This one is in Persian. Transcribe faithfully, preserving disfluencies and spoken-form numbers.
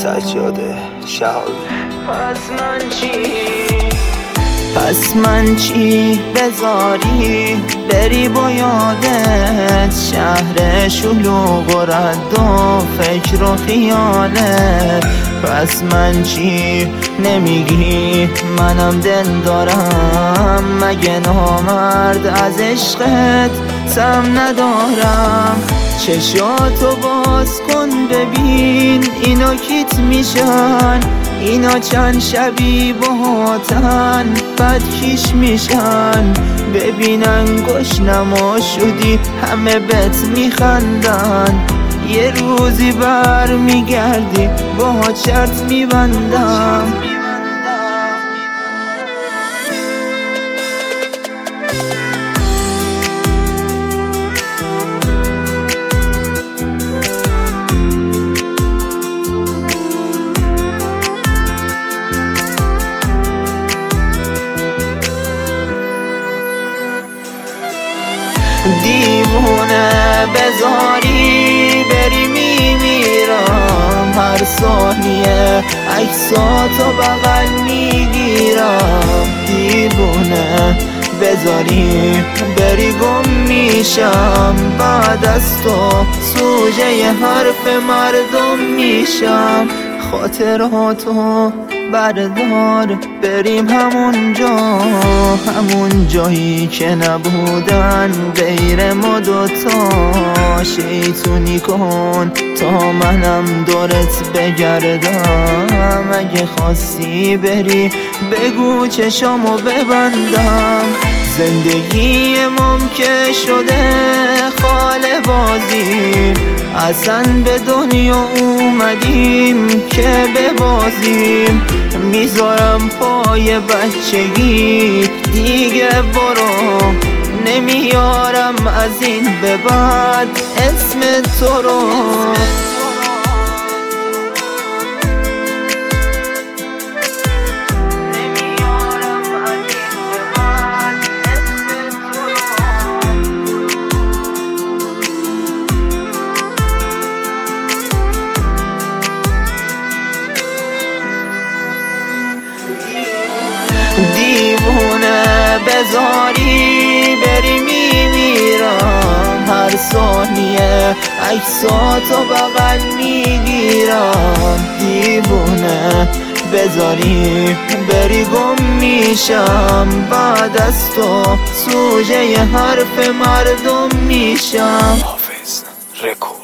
سجاده شهابی. پس من چی؟ پس من چی بذاری بری با یادت شهر شلوغ و رد و فکر و خیالت. پس من چی نمیگی منم دل دارم، مگه نامرد از عشقت سم ندارم. چشاتو باز کن ببین اینا کیت میشن، اینا چند شبی باهاتن بد کیش میشن. ببین انگوش نما شدی همه بهت میخندن، یه روزی بر میگردی با چرت میبندم. دیوونه بذاری بری میمیرم، هر ثانیه عکساتو بغل میگیرم. دیوونه بذاری بری گم میشم، بعد از تو سوژه حرف مردم میشم. خاطراتو بردار بریم همون جا، همون جایی که نبودن غیر ما دوتا. شیطونی کن تا منم دورت بگردم، اگه خواستی بری بگو چشامو ببندم. زندگی ممکن شده خاله بازی، اصلا به دنیا اومدیم که ببازیم. میذارم پای بچگی دیگه برو، نمیارم از این به بعد اسم تو رو. دیوونه بذاری بری میمیرم، هر ثانیه عکساتو بغل میگیرم. دیوونه بذاری بری گم میشم، بعد از تو سوژه حرف مردم میشم. حافظ رکو